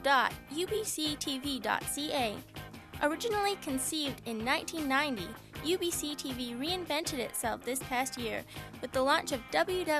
www.ubctv.ca. Originally conceived in 1990, UBC-TV reinvented itself this past year with the launch of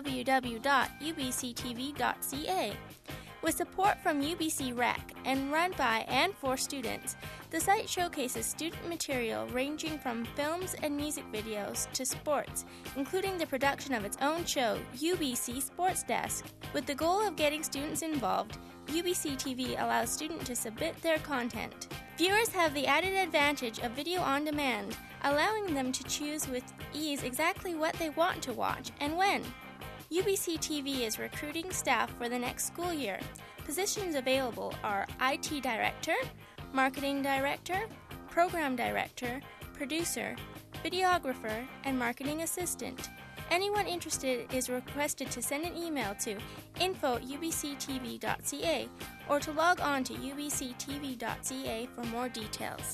www.ubctv.ca. With support from UBC Rec and run by and for students, the site showcases student material ranging from films and music videos to sports, including the production of its own show, UBC Sports Desk. With the goal of getting students involved, UBC TV allows students to submit their content. Viewers have the added advantage of video on demand, allowing them to choose with ease exactly what they want to watch and when. UBC TV is recruiting staff for the next school year. Positions available are IT Director, Marketing Director, Program Director, Producer, Videographer, and Marketing Assistant. Anyone interested is requested to send an email to info@ubctv.ca or to log on to ubctv.ca for more details.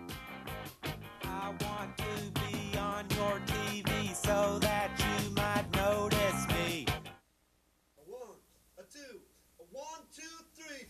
I want to be on your TV so that you might notice me. A one, a two, a 1, 2, 3.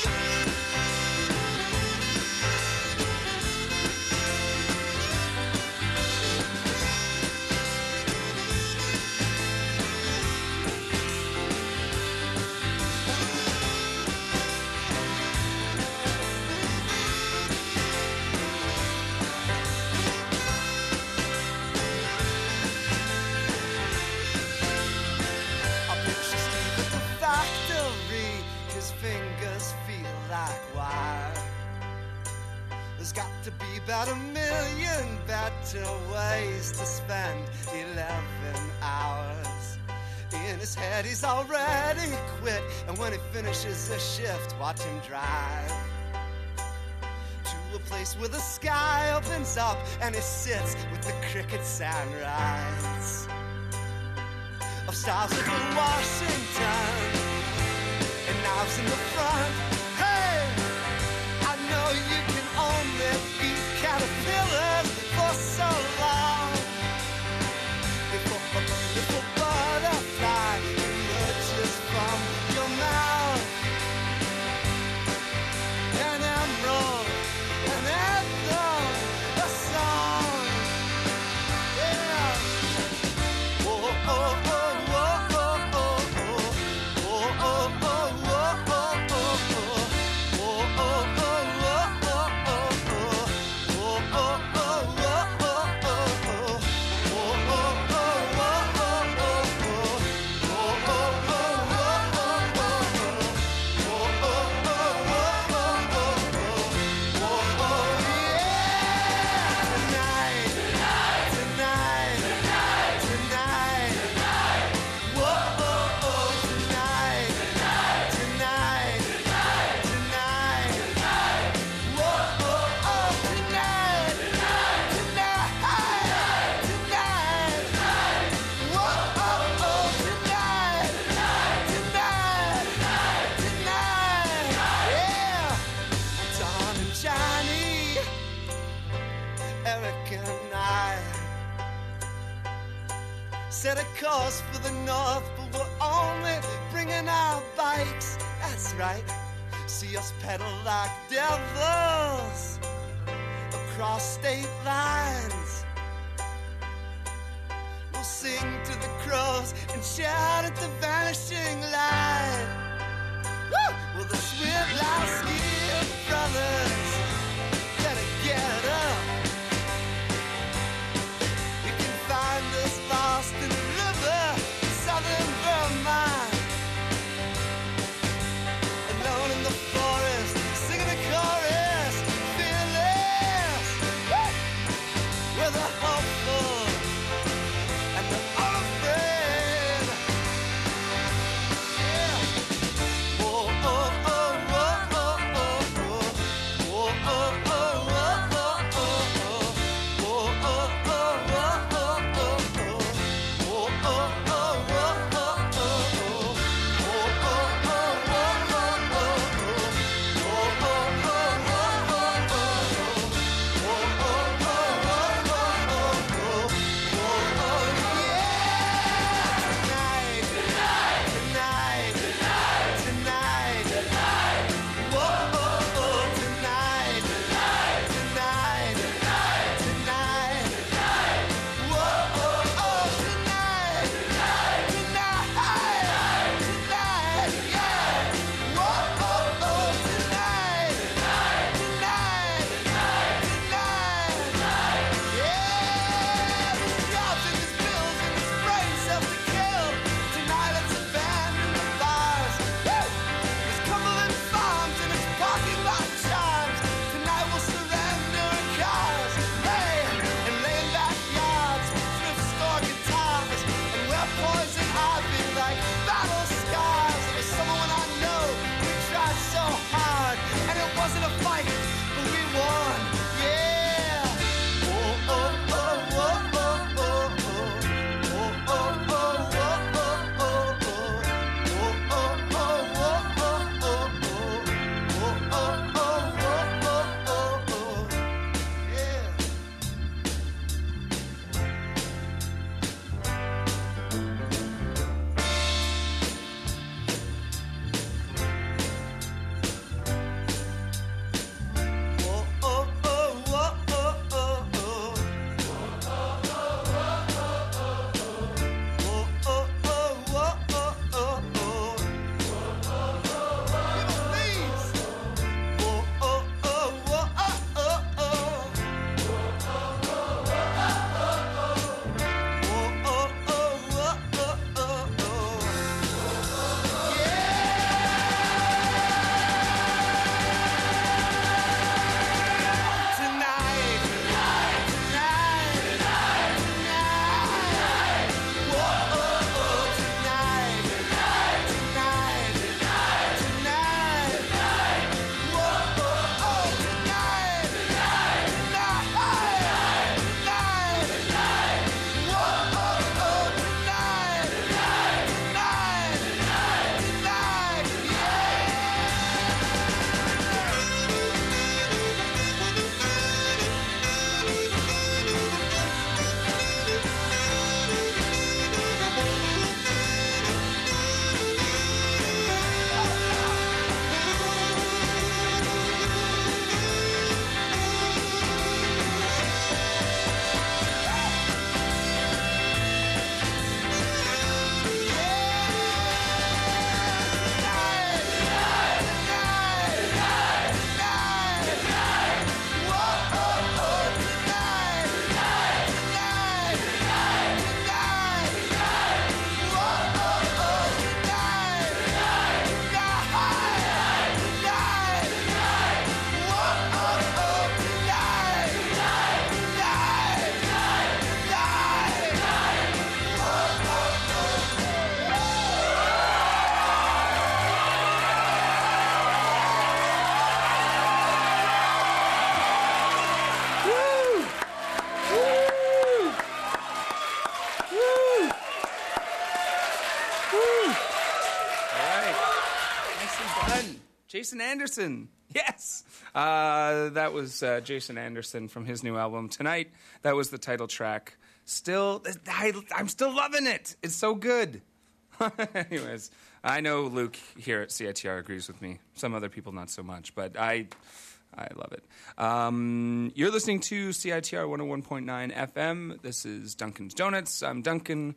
Fingers feel like wire. There's got to be about 1,000,000 better ways to spend 11 hours. In his head he's already quit, and when he finishes a shift, watch him drive to a place where the sky opens up and he sits with the cricket sunrise of stars over Washington. Knives in the front. Hey, I know you can only eat caterpillars for so long before a beautiful butterfly emerges from your mouth. An emerald, an anthem, a song. Yeah. Oh, oh, oh, oh, oh, oh, oh, oh, oh, oh. Set a course for the north, but we're only bringing our bikes. That's right. See us pedal like devils across state lines. We'll sing to the crows and shout at the vanishing light. Woo! Well, the Swidlowski brothers better get up. You can find us lost in the river, southern Vermont, alone in the forest, singing a chorus, fearless. Woo! We're the hopeful and the unafraid. Yeah. Oh, oh, oh, oh, oh, Jason Anderson. Yes. That was Jason Anderson from his new album Tonight. That was the title track. I'm still loving it. It's so good. Anyways, I know Luke here at CITR agrees with me. Some other people not so much, but I love it. You're listening to CITR 101.9 FM. This is Duncan's Donuts. I'm Duncan.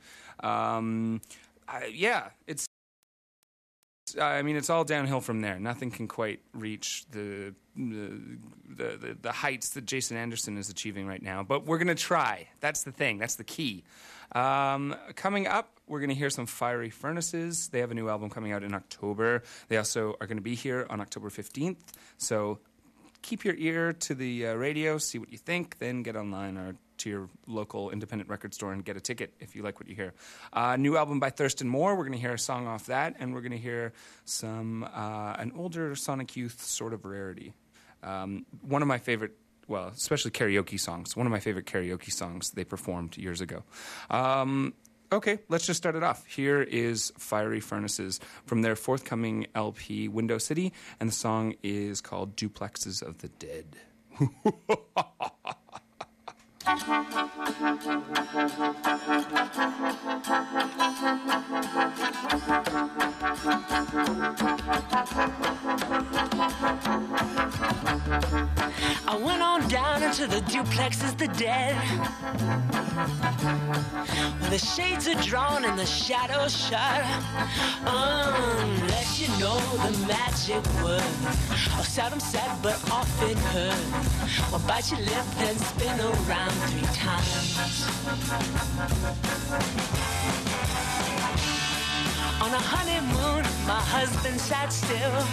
It's all downhill from there. Nothing can quite reach the heights that Jason Anderson is achieving right now. But we're going to try. That's the thing. That's the key. Coming up, we're going to hear some Fiery Furnaces. They have a new album coming out in October. They also are going to be here on October 15th. So keep your ear to the radio, see what you think, then get online or to your local independent record store and get a ticket if you like what you hear. New album by Thurston Moore. We're going to hear a song off that, and we're going to hear some an older Sonic Youth sort of rarity. One of my favorite, well, especially karaoke songs. One of my favorite karaoke songs they performed years ago. Okay, let's just start it off. Here is Fiery Furnaces from their forthcoming LP, Window City, and the song is called Duplexes of the Dead. I went on down into the duplexes, the dead, where the shades are drawn and the shadows shut. Unless you know the magic word of seldom said but often heard. Well, bite your lip then spin around 3 times. On a honeymoon, my husband sat still,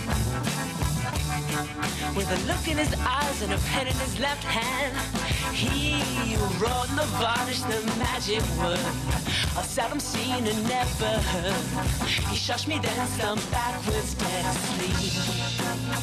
with a look in his eyes and a pen in his left hand. He wrote the varnish, the magic word of seldom seen and never heard. He shushed me then some backwards dead asleep.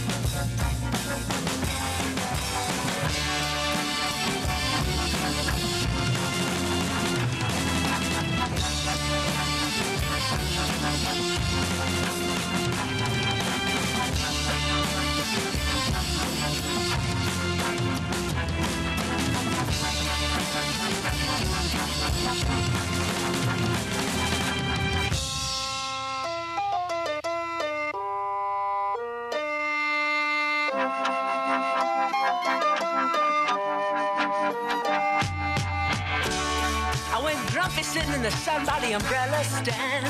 Sitting in the sun by the umbrella stand,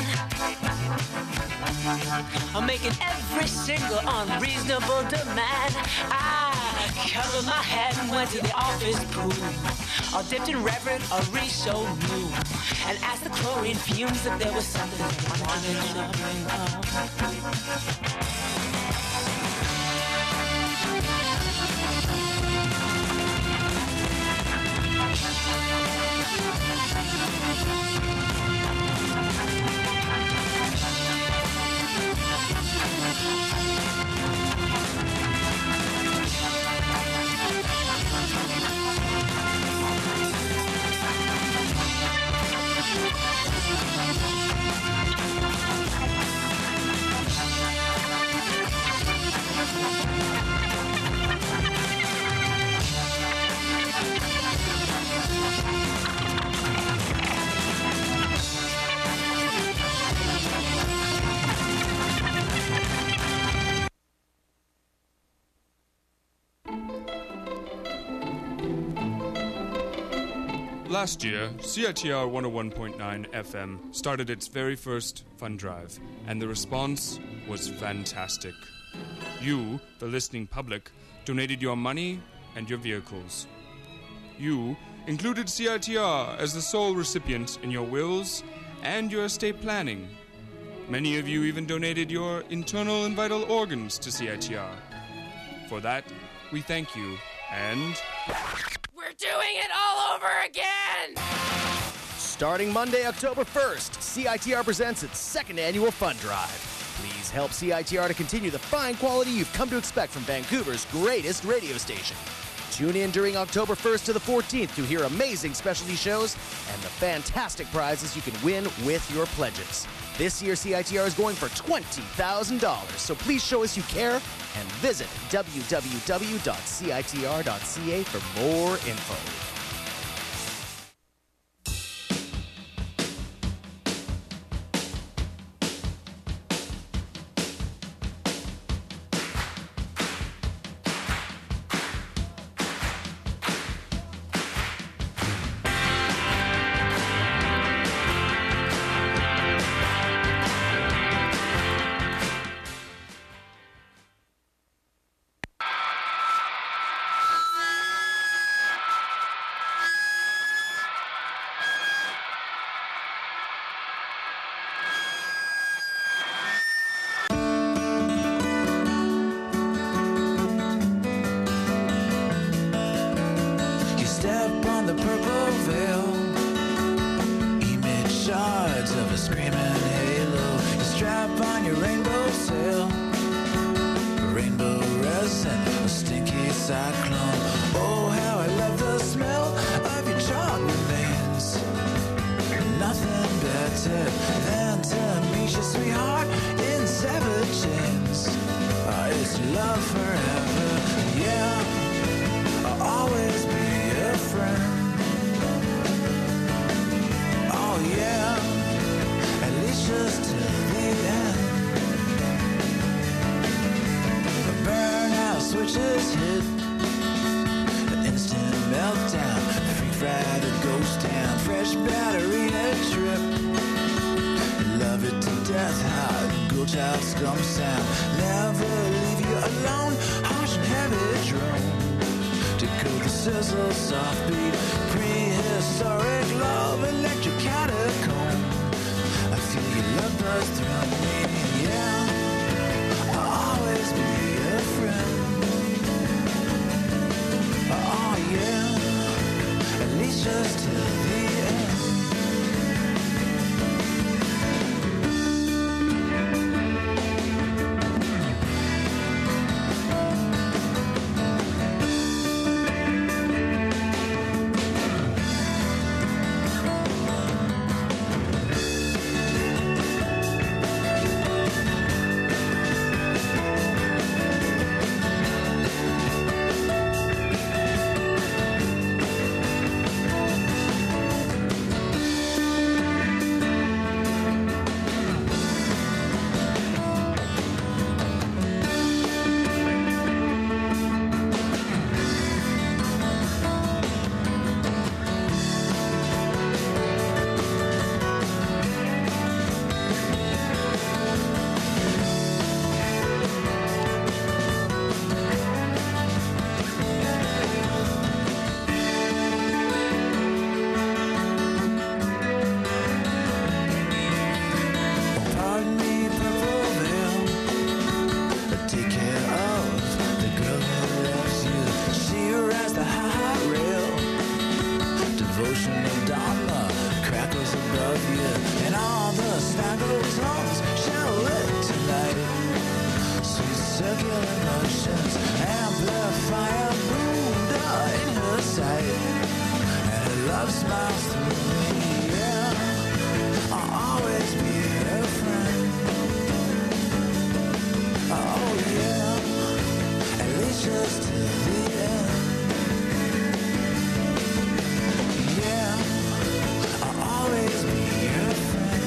I'm making every single unreasonable demand. I covered my head and went to the office pool, all dipped in Reverend Ari so new, and asked the chlorine fumes if there was something I wanted to bring up. Last year, CITR 101.9 FM started its very first fund drive, and the response was fantastic. You, the listening public, donated your money and your vehicles. You included CITR as the sole recipient in your wills and your estate planning. Many of you even donated your internal and vital organs to CITR. For that, we thank you, and... We're doing it all over again! Starting Monday, October 1st, CITR presents its second annual fund drive. Please help CITR to continue the fine quality you've come to expect from Vancouver's greatest radio station. Tune in during October 1st to the 14th to hear amazing specialty shows and the fantastic prizes you can win with your pledges. This year, CITR is going for $20,000, so please show us you care and visit www.citr.ca for more info. You step on the purple veil, emit shards of a screaming halo. You strap on your rainbow sail, rainbow resin, a stinky cyclone. Oh, how I love the smell of your chalk remains. Nothing better than to meet your sweetheart in severed chains. It's love forever, yeah. I'll always be a friend. Oh yeah, at least just till the end. The burnout switches hit, the instant meltdown, freak fried a ghost town, fresh battery and trip. Love it to death, hot girl child scum sound. Never leave you alone, harsh and heavy drone. To cool the sizzle, soft beat, prehistoric love, electric catacomb. I feel your love buzz through me, yeah. I'll always be a friend. Oh yeah, at least just till the end. Pardon me, purple veil, but take care of the girl who loves you. She rides the high rail, devotional dharma crackles above you, and all the sparkles homes shall lit tonight. Sweet circular motions amplify a Buddha in her sight, and her love smiles through me, yeah. I'll always be a friend. Oh yeah, at least just till the end. Yeah, I'll always be a friend.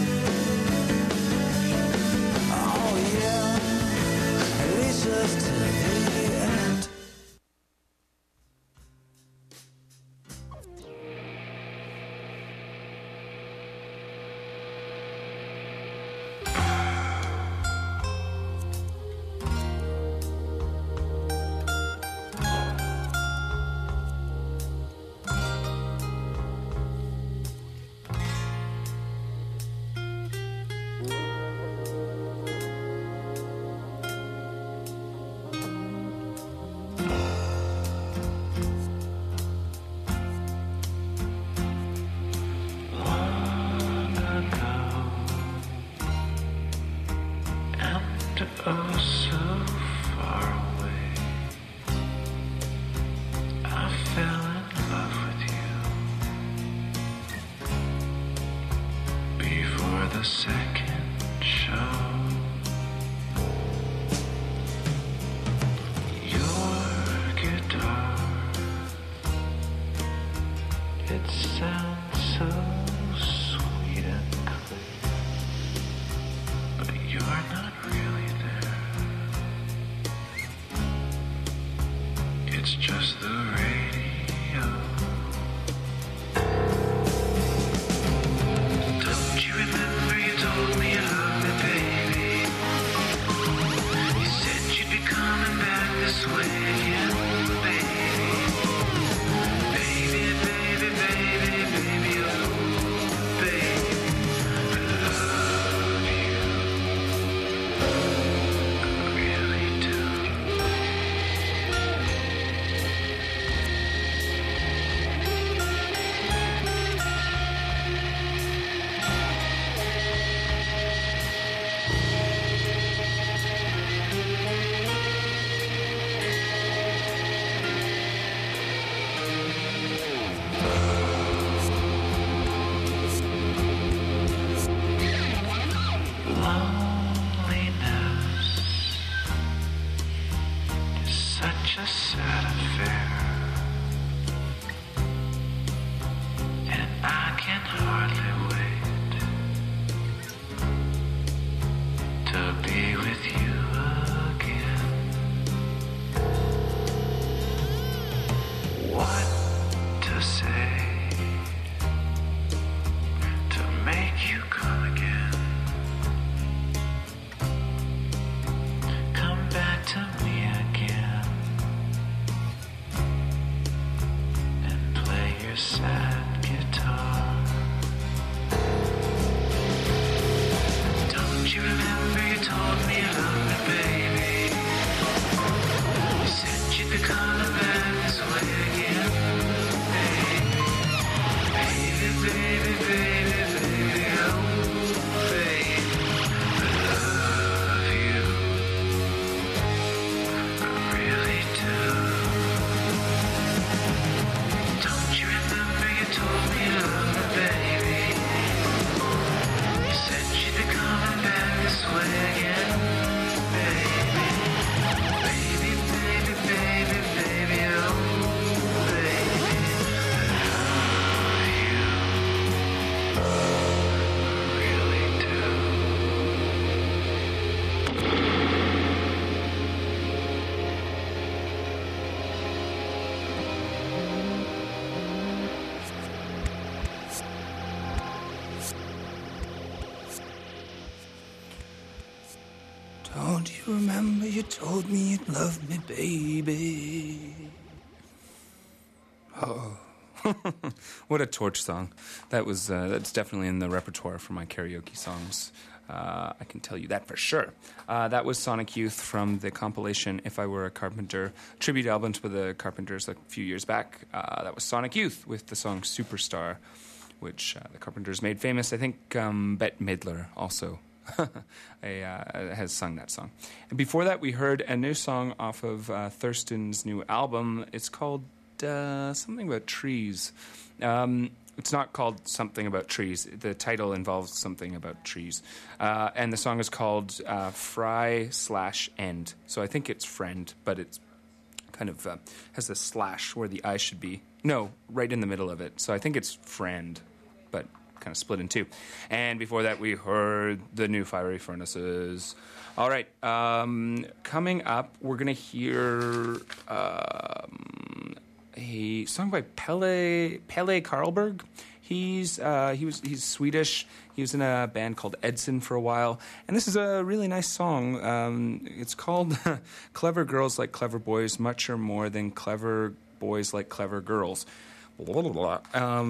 Oh yeah, at least just till the end. Oh, so far away, I fell in love with you before the second it's just the radio. Don't you remember you told me you loved me, baby? You said you'd be coming back this way again, baby. Baby, baby, baby, baby, oh, baby. I love you. I really do. Loneliness is such a sad affair, and I can hardly wait to be with you again. What to say to make you come again? Come back to me again and play your sad guitar. Don't you remember you told me you loved me, baby? You said you'd be coming back this way again, baby. Baby, baby, baby, baby, oh, baby. I love you. I really do. Don't you remember you told me you loved me, baby? You said you'd be coming back this way again, baby. Baby, baby, baby, baby, oh, baby. I love you. I really do. Don't you remember you told me you'd love me, baby? Oh. What a Torch song. That's definitely in the repertoire for my karaoke songs. I can tell you that for sure. That was Sonic Youth from the compilation If I Were a Carpenter, tribute album to the Carpenters a few years back. That was Sonic Youth with the song Superstar, which the Carpenters made famous. I think Bette Midler also has sung that song. And before that, we heard a new song off of Thurston's new album. It's called something about trees. It's not called something about trees. The title involves something about trees. And the song is called Fry/End. So I think it's friend, but it's kind of has a slash where the I should be. No, right in the middle of it. So I think it's friend, but kind of split in two. And before that, we heard the new Fiery Furnaces. All right. Coming up, we're going to hear a song by Pelle Karlberg. He's Swedish. He was in a band called Edson for a while, and this is a really nice song. It's called "Clever Girls Like Clever Boys, Much or More Than Clever Boys Like Clever Girls." Blah, blah, blah.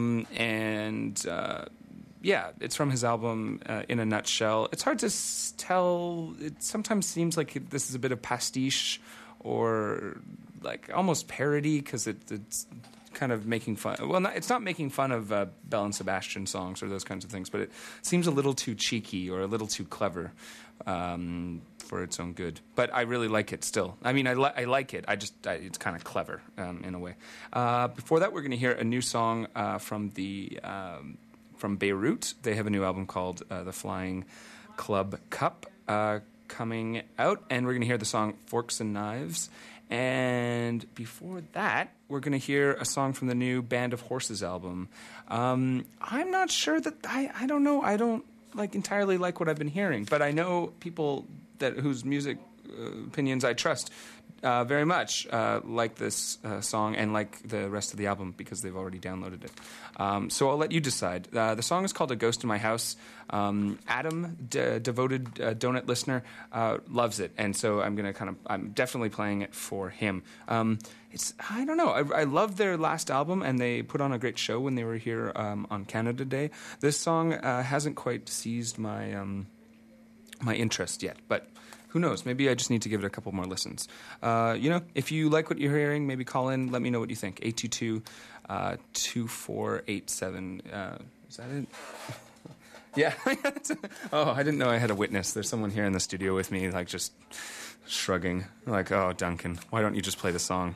Yeah, it's from his album In a Nutshell. It's hard to tell. It sometimes seems like this is a bit of pastiche or like almost parody because it's kind of making fun. Well, it's not making fun of Belle and Sebastian songs or those kinds of things, but it seems a little too cheeky or a little too clever for its own good. But I really like it still. I mean, I like it. It's kind of clever in a way. Before that, we're going to hear a new song from Beirut. They have a new album called The Flying Club Cup coming out, and we're going to hear the song Forks and Knives. And before that, we're going to hear a song from the new Band of Horses album. I'm not sure that I don't know. I don't entirely like what I've been hearing, but I know people whose music opinions I trust very much like this song and like the rest of the album because they've already downloaded it. So I'll let you decide. The song is called A Ghost in My House. Adam, devoted donut listener, loves it, and so I'm definitely playing it for him. I don't know. I love their last album, and they put on a great show when they were here on Canada Day. This song hasn't quite seized my my interest yet, but who knows? Maybe I just need to give it a couple more listens. If you like what you're hearing, maybe call in. Let me know what you think. 822-2487. Is that it? Yeah. Oh, I didn't know I had a witness. There's someone here in the studio with me, like, just shrugging. Like, oh, Duncan, why don't you just play the song?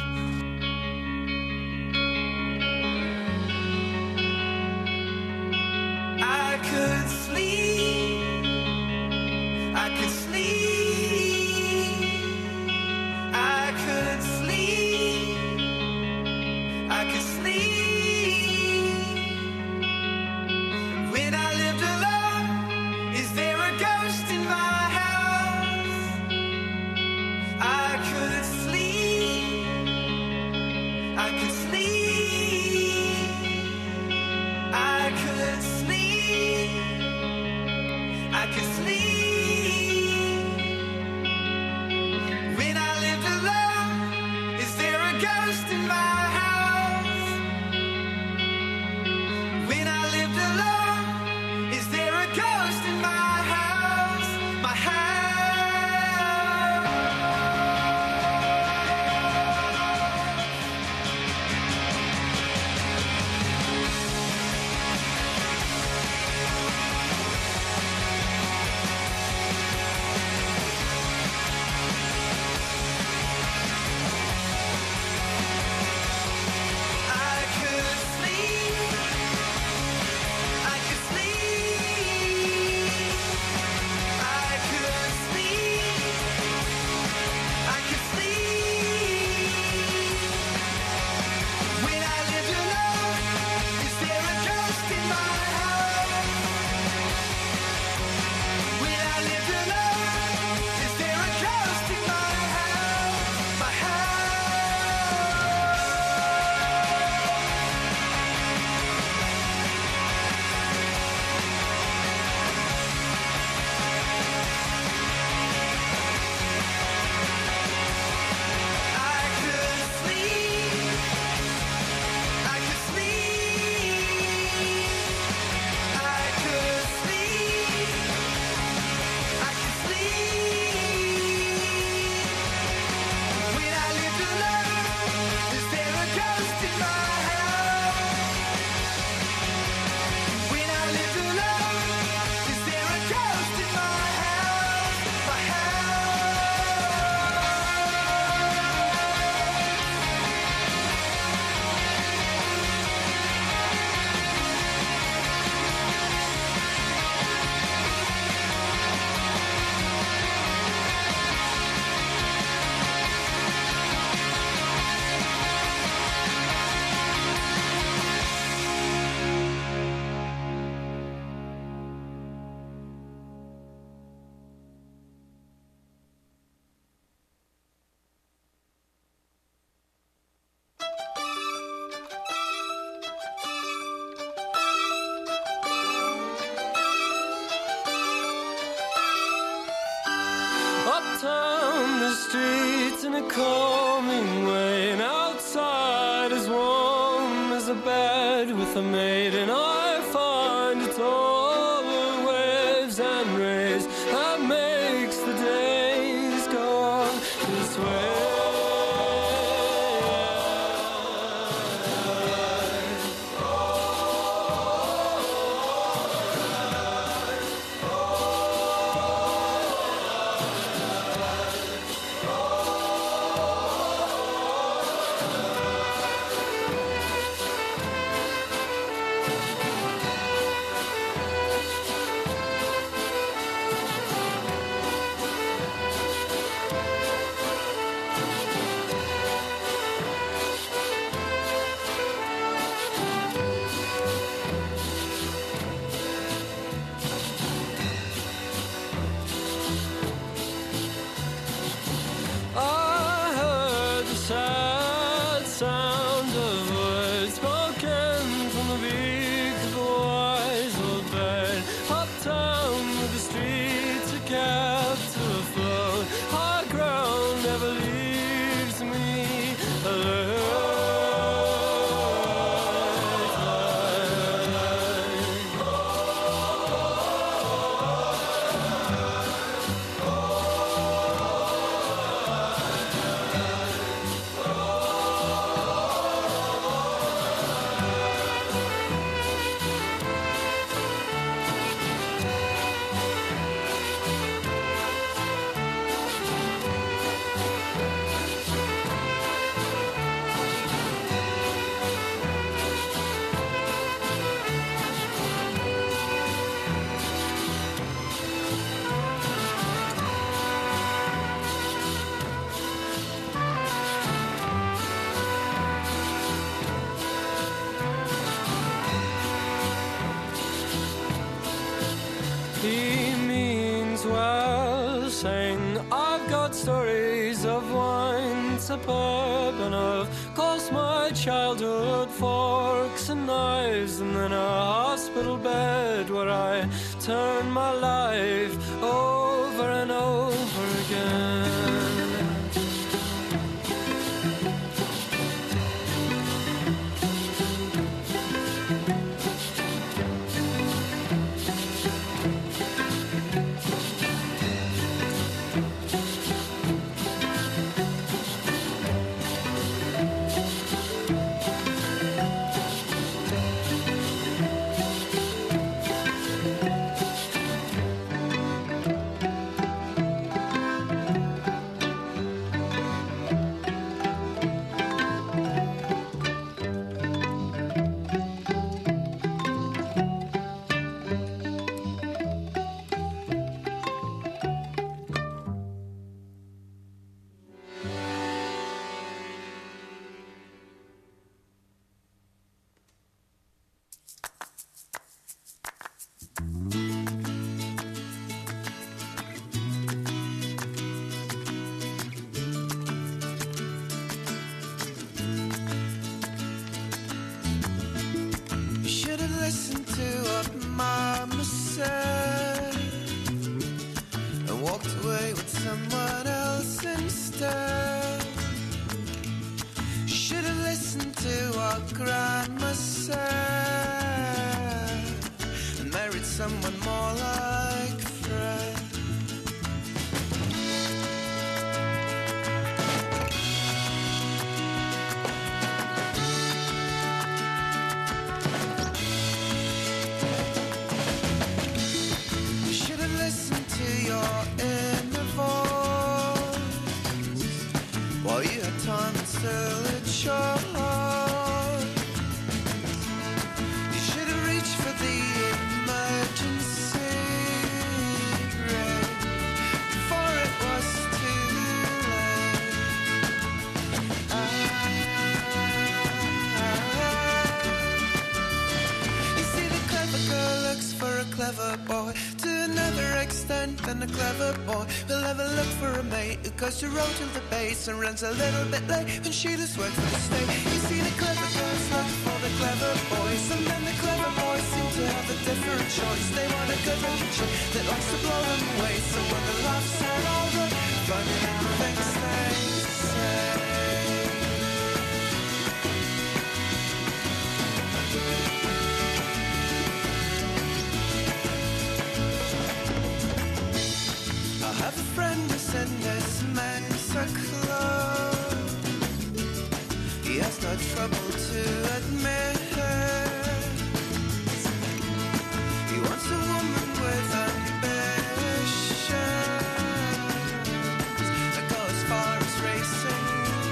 I could sleep. I could sleep. I could sleep. I could sleep. When I lived alone, is there a ghost in my house? I could sleep. I could sleep. I could sleep. I could sleep. When I lived alone, is there a ghost in my house? When I lived alone, is there a ghost in my house? My house. I could sleep. I could sleep. I could sleep. I could sleep. When I lived alone, is there a ghost in my house? When I lived alone, is there a ghost in my house? My house. I could sleep. I could sleep. I could sleep. I could sleep. When I lived alone, is there a ghost in my house? When I lived alone, is there a ghost in my house? My Uptown the streets in a calming way, and outside as warm as a bed with a maid, and I find it's all the waves and rays that makes the days go on this way. stories of wine superb, and of course my childhood forks and knives, and then a hospital bed where I turned my life over and over again. Listened to what Mama said and walked away with someone else instead. Should have listened to what Grandma said and married someone more like Fred. Listen to your inner voice while you had time and still it's your heart. You should have reached for the emergency brake before it was too late. You see, the clever girl looks for a clever boy. To another extent than a clever boy will ever look for a mate who goes to road to the base and runs a little bit late when she just works for the state. You see, the clever girls look for the clever boys, and then the clever boys seem to have a different choice. They want a good looking chick that likes to blow them away. So when the laughs are over, funny little things they say. I have a friend who's in this Mensa club. He has no trouble to admit he wants a woman with ambitions that go as far as racing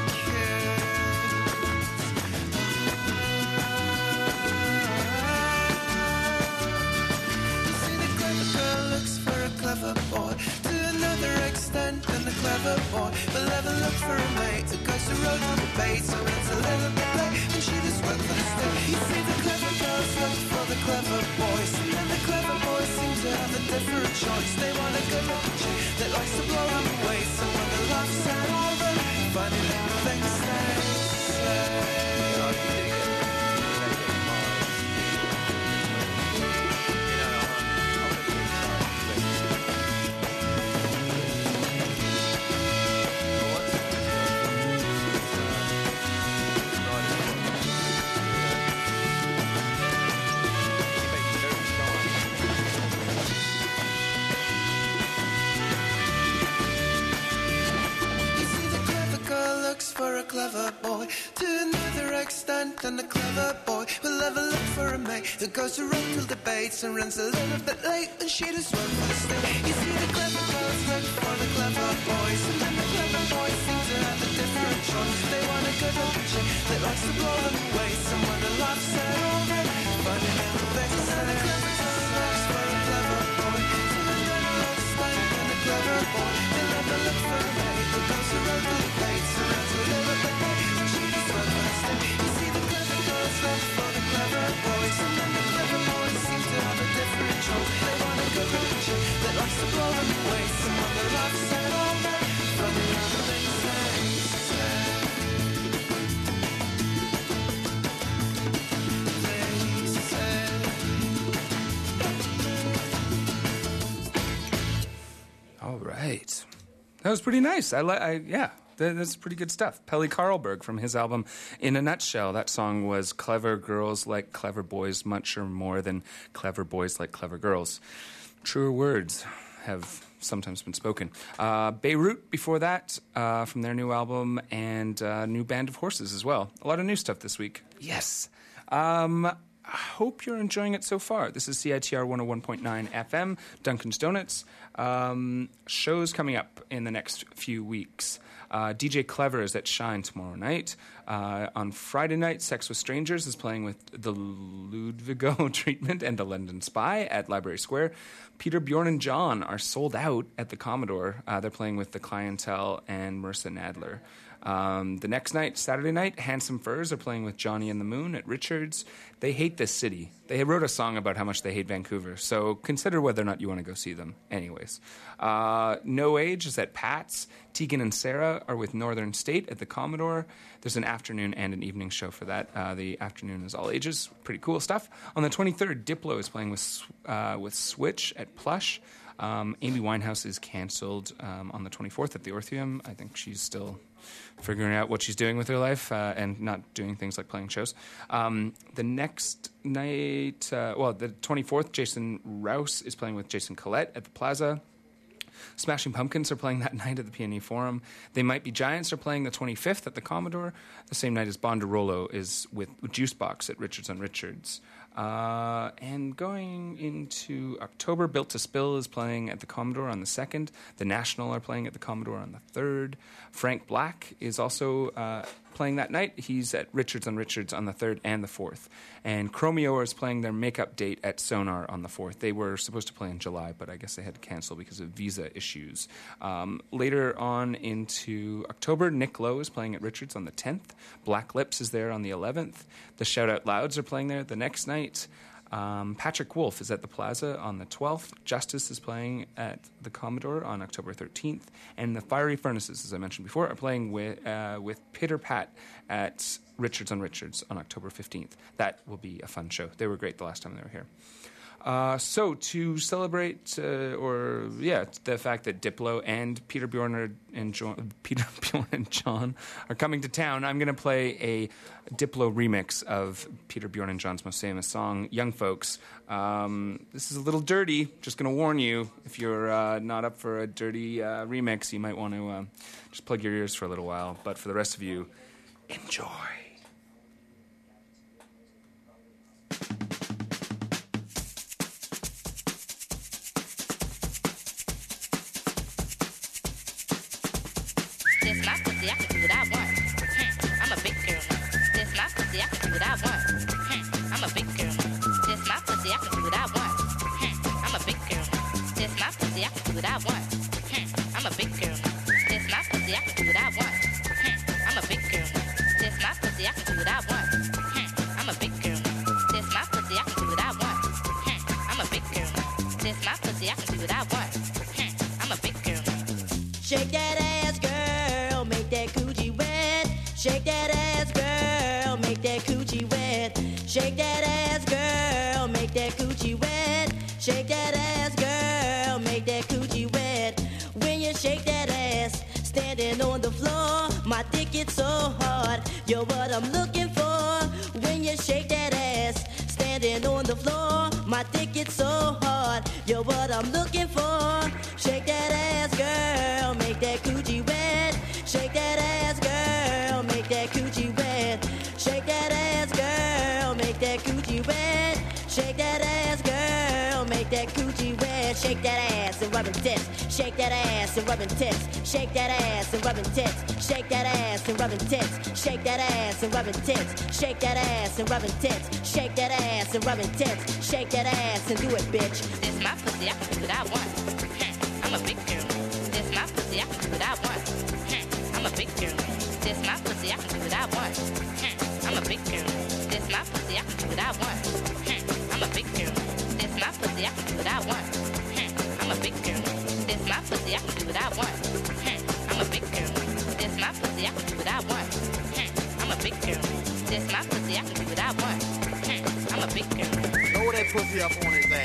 kids. You see, the clever girl looks for a clever boy. Another extent than the clever boy will ever look for a mate who goes to road to the base and runs a little bit late and she just works for the state. You see, the clever girls look for the clever boys, and then the clever boys seem to have a different choice. They want a good looking chick that likes to blow them away. So when the laughs are over, funny little things they say. For a clever boy, to another extent than a clever boy will ever look for a mate who goes to road till debates and runs a little bit late and she just works for the state. You see, the clever girls look for the clever boys, and then the clever boys seem to have a different choice. They want a good looking chick that likes to blow them away. Someone that loves her over, funny little things. And the clever girl looks for a clever boy, to another extent than a clever boy. They'll never look for a mate who goes to road till debates and runs a little bit late and she just works for the state. You see, the clever girls look for the clever boys, and then the clever boys seem to have a different choice. They want a good looking chick that likes to blow them away. Someone that loves her over, funny That was pretty nice. Yeah, that's pretty good stuff. Pelly Carlberg from his album In a Nutshell. That song was Clever Girls Like Clever Boys, much or more than Clever Boys Like Clever Girls. Truer words have sometimes been spoken. Beirut before that, from their new album, and new Band of Horses as well. A lot of new stuff this week. Yes. I hope you're enjoying it so far. This is CITR 101.9 FM, Dunkin's Donuts. Shows coming up in the next few weeks. DJ Clever is at Shine tomorrow night. On Friday night, Sex with Strangers is playing with the Ludvigo Treatment and the London Spy at Library Square. Peter, Bjorn, and John are sold out at the Commodore. They're playing with the Clientele and Marissa Nadler. The next night, Saturday night, Handsome Furs are playing with Johnny and the Moon at Richards. They hate this city. They wrote a song about how much they hate Vancouver, so consider whether or not you want to go see them. Anyways, No Age is at Pat's. Tegan and Sarah are with Northern State at the Commodore. There's an afternoon and an evening show for that. The afternoon is all ages. Pretty cool stuff. On the 23rd, Diplo is playing with Switch at Plush. Amy Winehouse is canceled on the 24th at the Orpheum. I think she's still figuring out what she's doing with her life and not doing things like playing shows. The next night, the 24th, Jason Rouse is playing with Jason Collette at the Plaza. Smashing Pumpkins are playing that night at the PNE Forum. They Might Be Giants are playing the 25th at the Commodore. The same night as Bondarolo is with Juicebox at Richards on Richards. And going into October, Built to Spill is playing at the Commodore on the 2nd. The National are playing at the Commodore on the 3rd. Frank Black is also playing that night. He's at Richards on Richards on the 3rd and the 4th. And Chromeo is playing their makeup date at Sonar on the 4th. They were supposed to play in July, but I guess they had to cancel because of visa issues. Later on into October, Nick Lowe is playing at Richards on the 10th. Black Lips is there on the 11th. The Shout Out Louds are playing there the next night. Patrick Wolf is at the Plaza on the 12th. Justice is playing at the Commodore on October 13th. And the Fiery Furnaces, as I mentioned before, are playing with Pitter Pat at Richards on Richards on October 15th. That will be a fun show. They were great the last time they were here. So to celebrate, the fact that Diplo and Peter, Bjorn, and John are coming to town, I'm going to play a Diplo remix of Peter, Bjorn, and John's most famous song, Young Folks. This is a little dirty. Just going to warn you, if you're not up for a dirty remix, you might want to just plug your ears for a little while. But for the rest of you, enjoy. This my pussy, I can do what I want. I'm a big girl now. This my pussy, I can do what I want. I'm a big girl now. This my pussy, I can do what I want. I'm a big girl now. This my pussy, I can do what I want. I'm a big girl now. This my pussy, I can do what I want. I'm a big girl now. This my pussy, I can do what I want. I'm a big girl now. This my pussy, I can do what I want. I'm a big girl now. This my pussy, I can do what I want. I'm a big girl now. Shake that ass, girl, make that coochie wet. Shake that ass, girl, make that coochie wet. Shake that ass, girl, make that coochie wet. Shake that ass, girl, make that coochie wet. When you shake that ass, standing on the floor, my dick gets so hard. You're what I'm looking for. When you shake that ass, standing on the floor, my dick gets so hard. You're what I'm looking for. Shake that ass, girl, make that coochie wet. Shake that ass, girl, make that coochie wet. Shake that ass, girl, make that coochie wet. Shake that ass, girl, make that coochie wet. Shake that ass and rubbing tits. Shake that ass and rubbing tits. Shake that ass and rubbing tits. Shake that ass and rubbing tits. Shake that ass and rubbing tits. Shake that ass and rubbing tits. Shake that ass and rubbing tits. Shake that ass and do it, bitch. This my pussy, I can do what I want. I'm a big girl. This my pussy, I can do what I want. I'm a big girl. This my pussy, I can do what I want. I'm a big girl. This my pussy, I can do what I want. I'm a big girl. This my pussy, I can do what I want. I'm a big girl. This my pussy, I can do what I want. I'm a big girl. This my pussy, I can do what I want. I'm a big girl. This my pussy, I can do what I want. I'm a big girl. Throw that pussy up on his ass.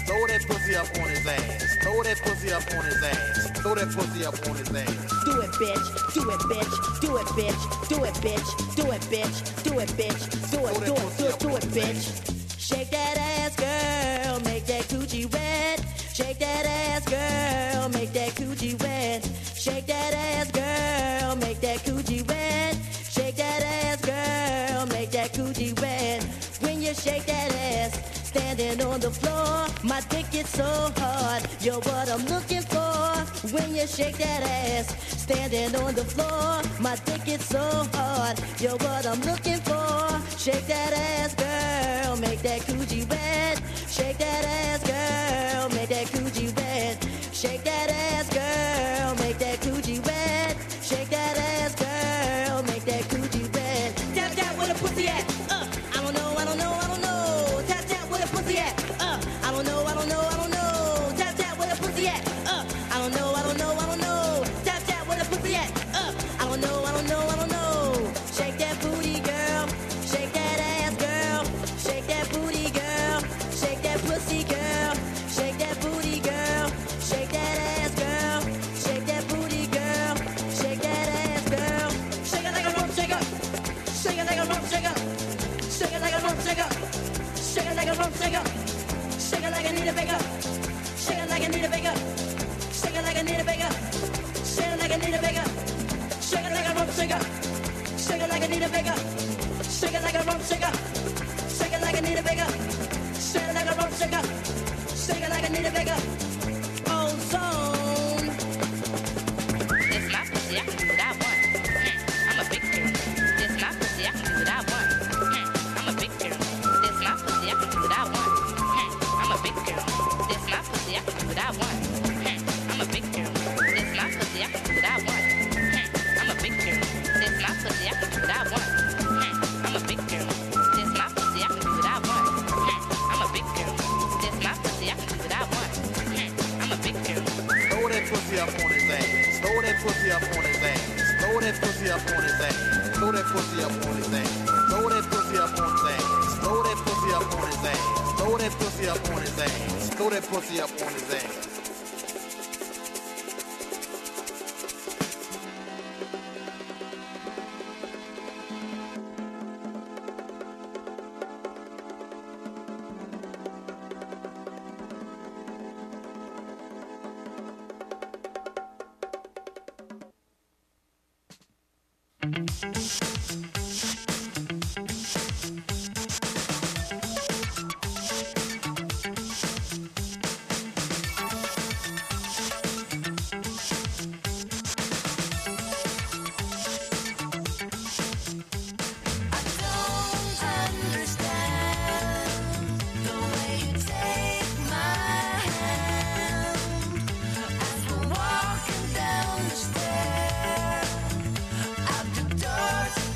Throw that pussy up on his ass. Throw that pussy up on his ass. Throw that pussy up on his ass. Do it, bitch. Do it, bitch. Do it, bitch. Do it, bitch. Do it, bitch. Do it, bitch. Do it, do it, do it, bitch. Shake that ass, girl. Make that coochie wet. Shake that ass, girl. Make that coochie wet. Shake that ass, girl. Make that coochie wet. Shake that ass, girl. Make that coochie wet. When you shake that ass, standing on the floor, my dick gets so hard. You're what I'm looking for. When you shake that ass, standing on the floor, my dick gets so hard. You're what I'm looking for. Shake that ass, girl. Make that coochie wet. Shake that ass, girl. Make that coochie wet. Shake that ass, girl. Make that coochie wet. Shake that ass, girl. Make that coochie wet. Tap tap where the pussy at. I don't know, I don't know, I don't know. Tap tap where the pussy at. I don't know, I don't know, I don't know. Tap tap where the pussy at. I don't know, I don't know, I don't know. Tap tap where the pussy at. I don't know, I don't know, I don't know. Shake that booty, girl. Shake that ass, girl. Shake that booty, girl. Shake that pussy, girl. Shake that booty, girl. Shake that ass, girl. Shake that booty, girl. Shake that ass, girl. Shake it like a rump shaker. Shake it like a rump shaker. Shake it like a rump shaker. Shake it like a rump shaker. Shake it like a Anita Baker. Shake it like a Anita Baker. Shake it like a Anita Baker. Shake it like a Anita Baker. Shake it like a rump shaker. Shake it like a Anita Baker. Shake it like a rump shaker. Shake it like a Anita Baker. Shake it like a rump shaker. Shake it like a Anita Baker. Ozone. It's my pussy, I can do what I want. I'm a big girl. It's my pussy, I can do what I want. I'm a big girl. It's my pussy, I can do what I want. I'm a big girl. It's my pussy, I can do what I want. I'm a big girl. It's my pussy, I can do what I want. I'm a big girl. It's my pussy, I can do what I want. I'm a big girl. It's my pussy, I can do what I want. I'm a big girl. It's my pussy, I can do what I want. I'm a big girl. Throw that pussy up on his ass. Throw that pussy up on his ass. Throw that pussy up on his ass. Throw that pussy up on his ass. Throw that pussy up on his ass. Throw that pussy up on his ass. Throw that pussy up on his ass. Throw that pussy up on his ass. Walking down the stairs, out the doors.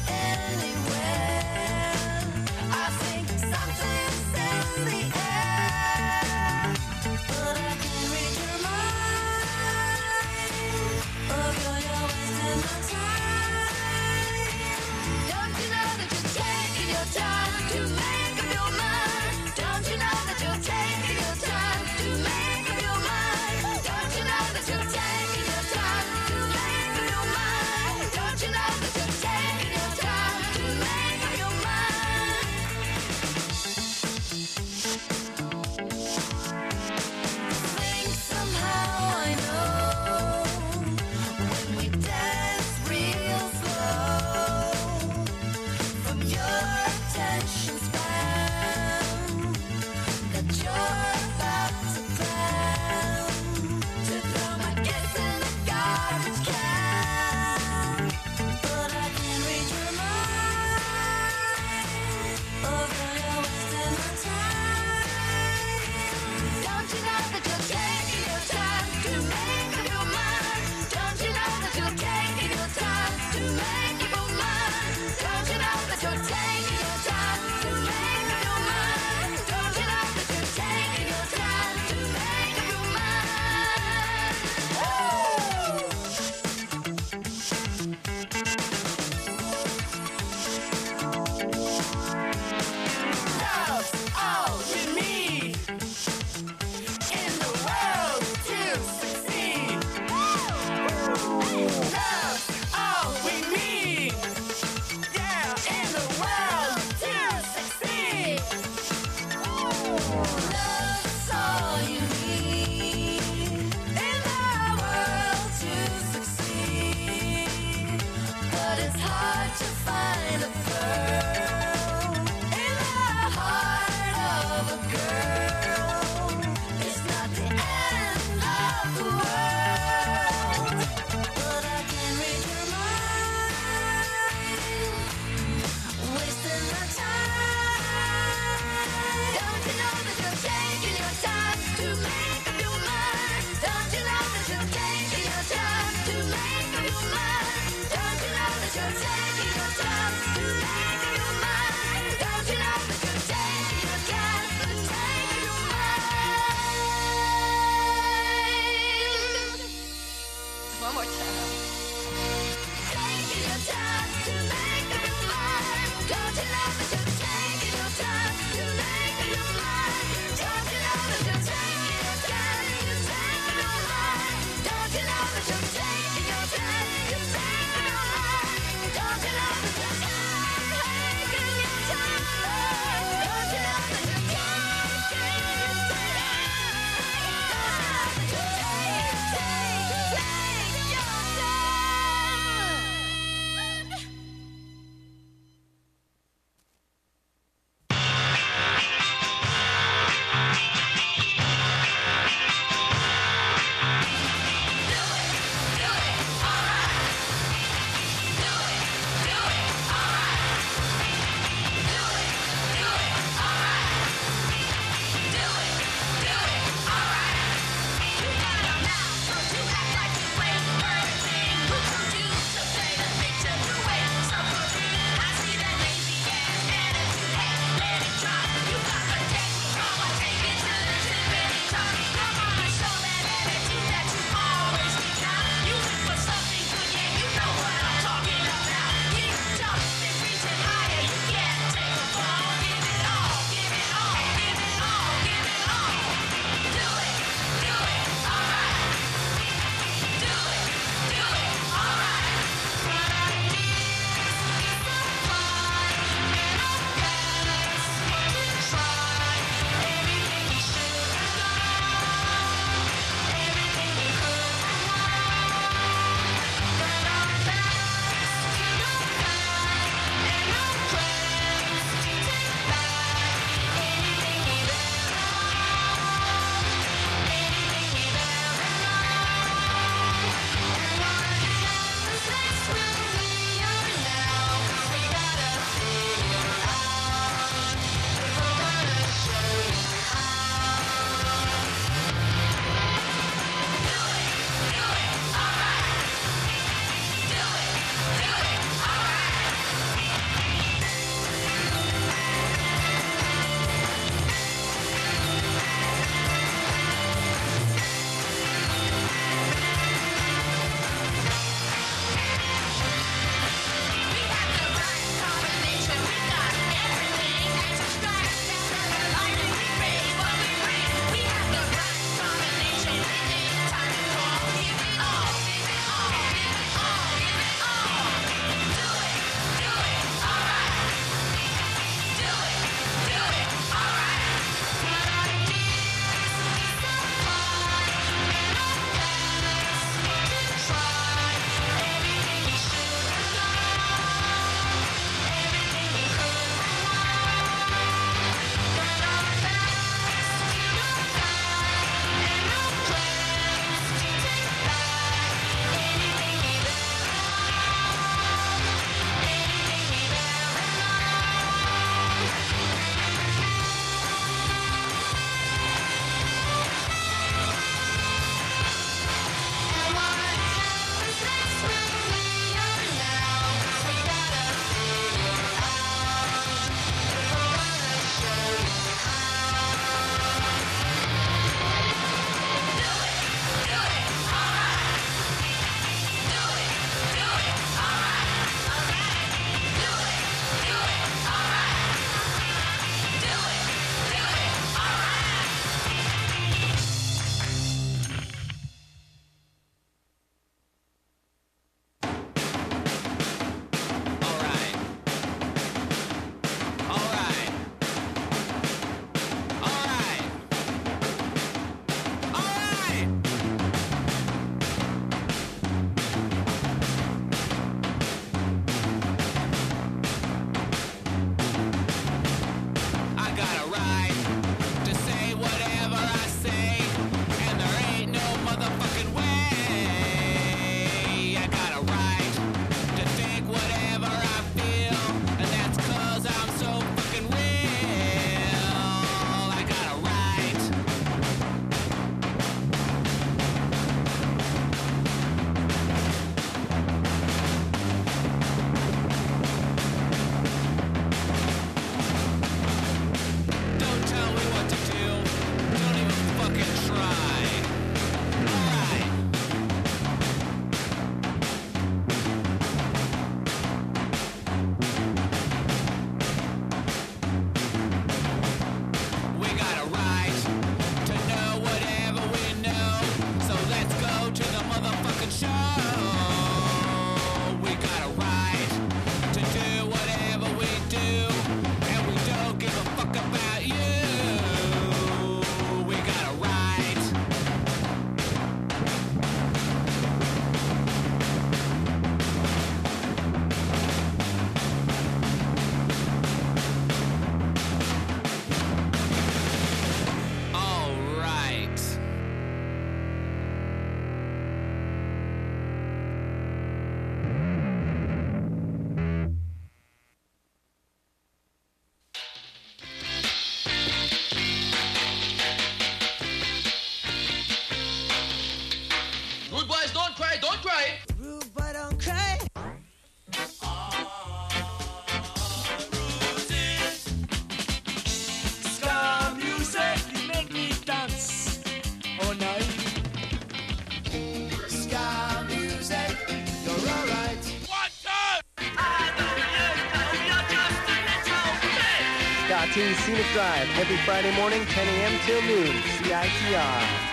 14 Scenic Drive, every Friday morning, 10 a.m. till noon. CITR.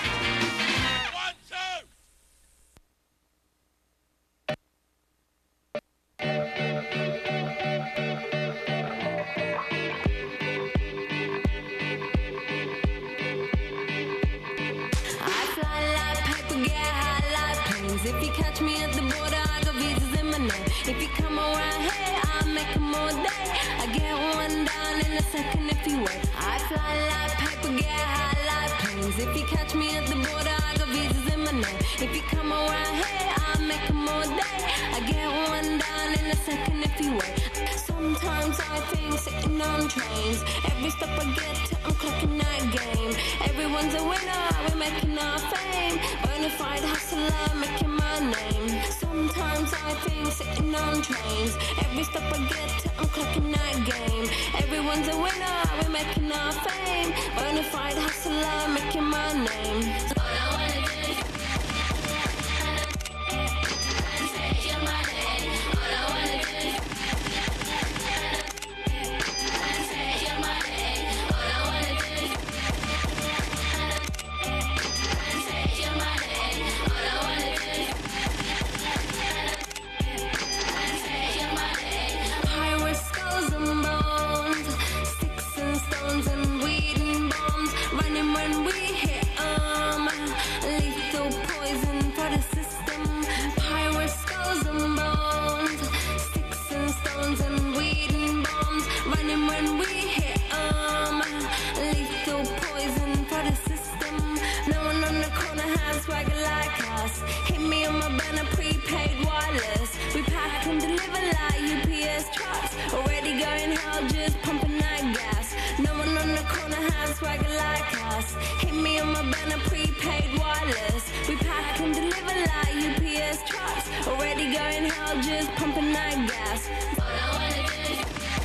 If you catch me at the border, I got visas in my name. If you come around here, I'll make 'em all day. I get one down in a second if you wait. I fly like paper, get high like planes. If you catch me at the border, I got visas in my name. If you come around here, I'll make 'em all day. I get one down in a second if you wait. Sometimes I think sitting on trains. Every step I get to, I'm clocking that game. Everyone's a winner, we're making our fame. Bonafide hustler, making my name. Sometimes I think sitting on trains. Every step I get to, I'm clocking that game. Everyone's a winner, we're making our fame. Bonafide hustler, making my name. All I wanna do is take your money. All I wanna do is take your money. All I wanna do is take your money. All I wanna do is take your money. Pirates, skulls and bones, sticks and stones and weed and bombs. Running when we hit 'em. Lethal poison for the system. Pirates, skulls and bones, sticks and stones and weed and bombs. Running when we hit 'em. Lethal poison for the system. No one on the corner has swagger like us. Hit me on my banner, prepaid wireless. We pack and deliver like UPS trucks. Already going hell, just pumping that gas. No one on the corner has swagger like us. Hit me on my banner, prepaid wireless. We pack and deliver like UPS trucks. Already going hell, just pumping that gas. All I wanna do is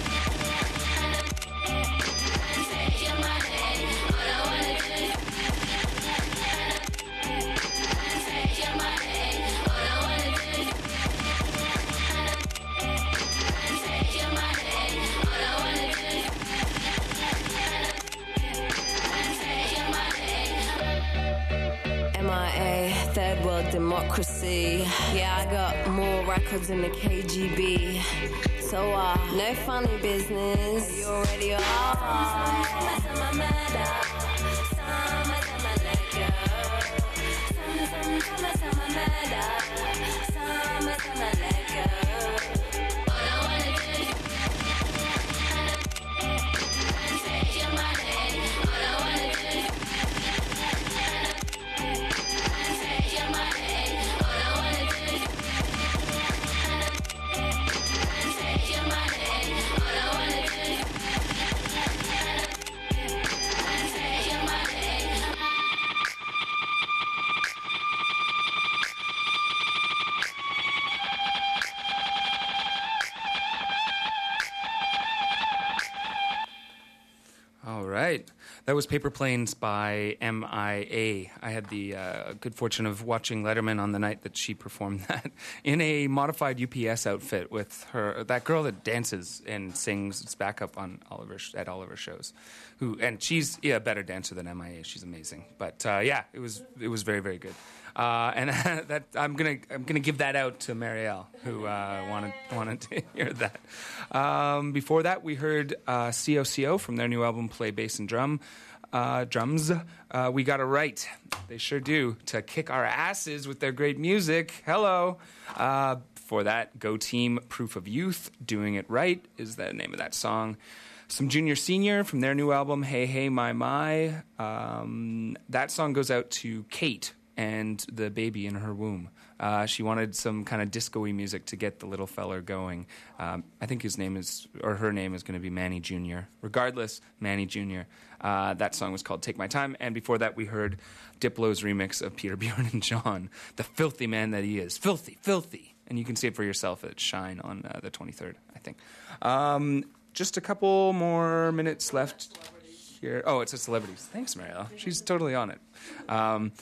take your money. All I wanna do is take your money. All I wanna do is take your money. All I wanna do is take your money. MIA, third world democracy. Yeah, I got more records than the KGB. So, no funny business. You already are. All I wanna do is take your money. All I wanna do is take your money. All I wanna do is take your money. All I wanna do is take your money. All right. That was Paper Planes by MIA. I had the good fortune of watching Letterman on the night that she performed that in a modified UPS outfit with that girl that dances and sings. It's back up on at Oliver's shows. And she's a better dancer than MIA. She's amazing. But it was very, very good. And that I'm gonna give that out to Marielle, who wanted to hear that. Before that, we heard COCO from their new album, Play Bass and Drums. We got it right. They sure do. To kick our asses with their great music. Hello. For that, Go Team, Proof of Youth, Doing It Right is the name of that song. Some Junior Senior from their new album, Hey Hey My My. That song goes out to Kate and the baby in her womb. She wanted some kind of disco-y music to get the little feller going. I think her name is going to be Manny Jr. Regardless, Manny Jr. That song was called Take My Time. And before that, we heard Diplo's remix of Peter, Bjorn, and John. The filthy man that he is. Filthy, filthy. And you can see it for yourself at Shine on the 23rd, I think. Just a couple more minutes left here. Oh, it's a celebrities. Thanks, Marielle. She's totally on it.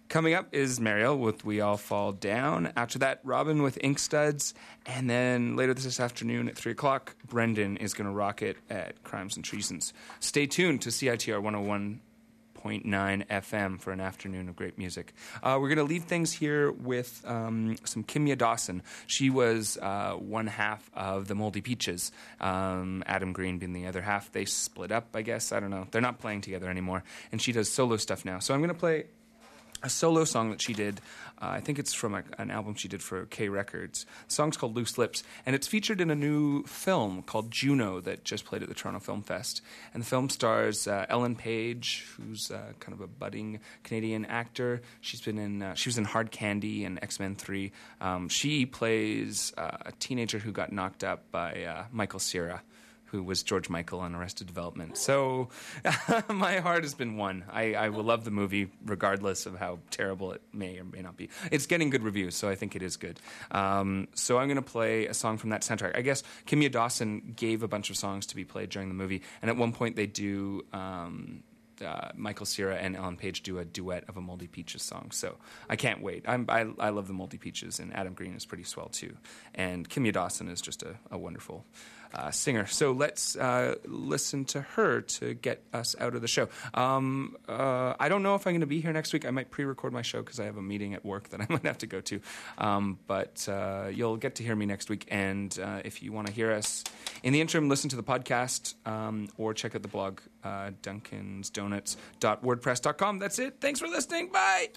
Coming up is Mariel with We All Fall Down. After that, Robin with Ink Studs. And then later this afternoon at 3 o'clock, Brendan is going to rock it at Crimes and Treasons. Stay tuned to CITR 101.9 FM for an afternoon of great music. We're going to leave things here with some Kimya Dawson. She was one half of the Moldy Peaches, Adam Green being the other half. They split up, I guess. I don't know. They're not playing together anymore. And she does solo stuff now. So I'm going to play a solo song that she did. I think it's from an album she did for K Records. The song's called Loose Lips, and it's featured in a new film called Juno that just played at the Toronto Film Fest. And the film stars Ellen Page, who's kind of a budding Canadian actor. She was in Hard Candy and X-Men 3. She plays a teenager who got knocked up by Michael Cera, who was George Michael on Arrested Development. So my heart has been won. I will love the movie regardless of how terrible it may or may not be. It's getting good reviews, so I think it is good. So I'm going to play a song from that soundtrack. I guess Kimya Dawson gave a bunch of songs to be played during the movie, and at one point they do... Michael Cera and Ellen Page do a duet of a Moldy Peaches song. So I can't wait. I love the Moldy Peaches, and Adam Green is pretty swell too. And Kimya Dawson is just a wonderful singer. So let's listen to her to get us out of the show. I don't know if I'm going to be here next week. I might pre-record my show because I have a meeting at work that I might have to go to. But you'll get to hear me next week. And if you want to hear us in the interim, listen to the podcast or check out the blog, duncansdonuts.wordpress.com. That's it. Thanks for listening. Bye.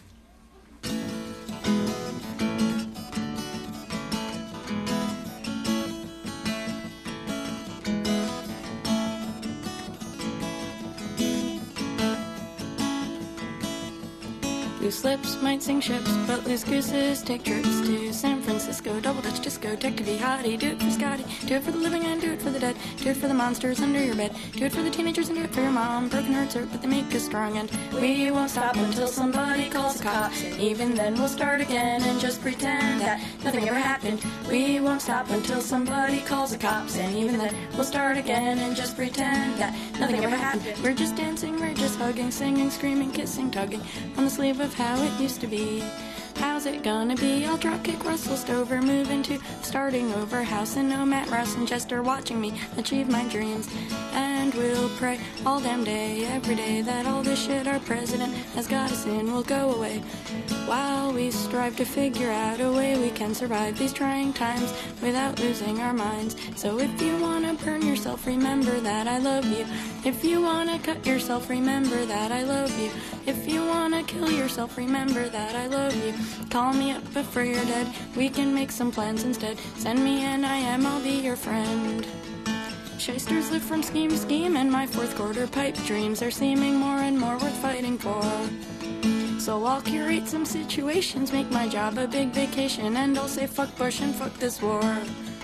Loose lips might sink ships, but loose gooses take trips to San Francisco. Double Dutch disco, tech to be hottie. Do it for Scotty, do it for the living and do it for the dead. Do it for the monsters under your bed. Do it for the teenagers and do it for your mom. Broken hearts hurt, but they make us strong. And we won't stop until somebody calls the cops. And even then we'll start again and just pretend that nothing ever happened. We won't stop until somebody calls the cops. And even then we'll start again and just pretend that nothing ever happened. We're just dancing, we're just hugging, singing, screaming, kissing, tugging on the sleeve of how it used to be. How's it gonna be? I'll drop kick Russell Stover, move into starting over house, and no Matt Ross and Chester watching me achieve my dreams. And we'll pray all damn day, every day, that all this shit our president has got us in will go away, while we strive to figure out a way we can survive these trying times without losing our minds. So if you wanna burn yourself, remember that I love you. If you wanna cut yourself, remember that I love you. If you wanna kill yourself, remember that I love you. Call me up before you're dead, we can make some plans instead. Send me an IM, I'll be your friend. Shysters live from scheme to scheme, and my fourth quarter pipe dreams are seeming more and more worth fighting for. So I'll curate some situations, make my job a big vacation, and I'll say fuck Bush and fuck this war.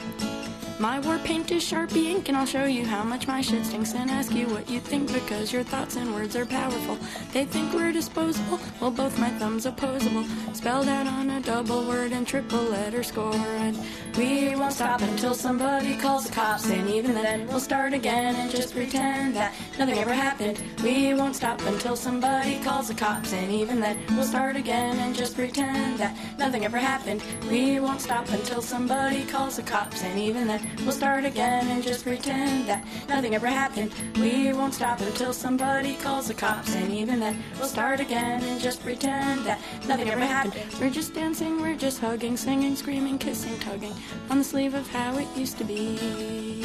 My war paint is Sharpie ink, and I'll show you how much my shit stinks and ask you what you think, because your thoughts and words are powerful. They think we're disposable, well both my thumbs opposable, spelled out on a double word and triple letter score. And we won't stop until somebody calls the cops, and even then we'll start again and just pretend that nothing ever happened. We won't stop until somebody calls the cops, and even then we'll start again and just pretend that nothing ever happened. We won't stop until somebody calls the cops, and even then we'll start again and just pretend that nothing ever happened. We won't stop until somebody calls the cops, and even then we'll start again and just pretend that nothing ever happened. We're just dancing, we're just hugging, singing, screaming, kissing, tugging on the sleeve of how it used to be.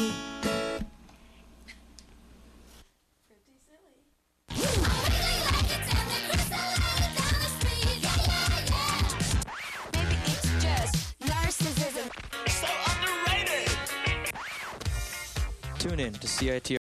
Maybe it's just narcissism. Tune in to CITR